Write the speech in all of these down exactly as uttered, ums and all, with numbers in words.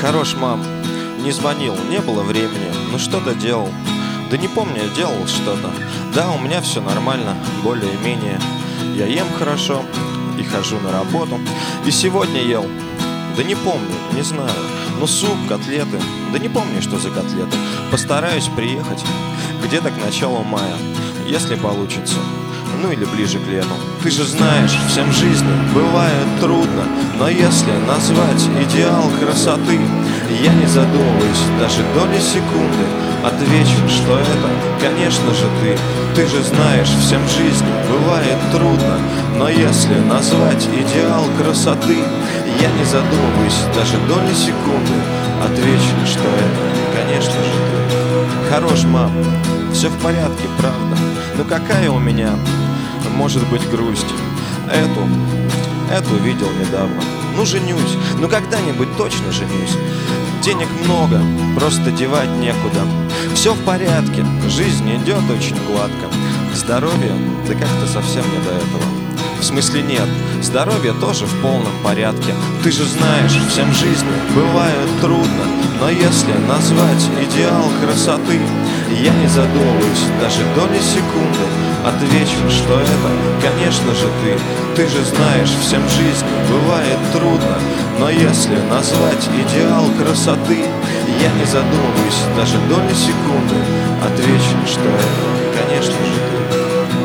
Хорош, мам. Не звонил, не было времени, но что-то делал. Да не помню, делал что-то. Да, у меня все нормально, более-менее. Я ем хорошо и хожу на работу. И сегодня ел. Да не помню, не знаю. Ну суп, котлеты. Да не помню, что за котлеты. Постараюсь приехать где-то к началу мая, если получится. Ну или ближе к лету. Ты же знаешь, всем жизни бывает трудно, но если назвать идеал красоты, я не задумываюсь даже доли секунды, отвечу, что это, конечно же, ты. Ты же знаешь, всем жизни бывает трудно, но если назвать идеал красоты, я не задумываюсь даже доли секунды, отвечу, что это, конечно же, ты. Хорош, мам, все в порядке, правда. Ну какая у меня может быть грусть? Эту, эту видел недавно. Ну женюсь, ну когда-нибудь точно женюсь. Денег много, просто девать некуда. Все в порядке, жизнь идет очень гладко. Здоровье, да как-то совсем не до этого. В смысле нет, здоровье тоже в полном порядке. Ты же знаешь, всем жизни бывает трудно, но если назвать идеал красоты, я не задумываюсь даже доли секунды, отвечу, что это, конечно же, ты. Ты же знаешь, всем жизни бывает трудно, но если назвать идеал красоты, я не задумываюсь даже доли секунды, отвечу, что это, конечно же, ты.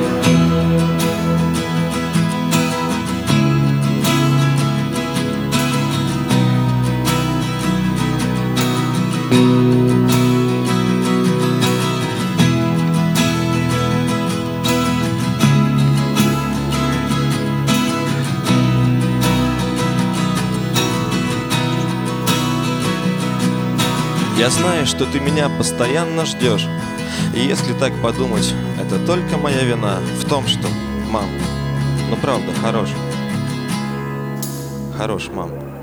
Я знаю, что ты меня постоянно ждешь. И если так подумать, это только моя вина в том, что... Мам, ну правда, хорош. Хорош, мам.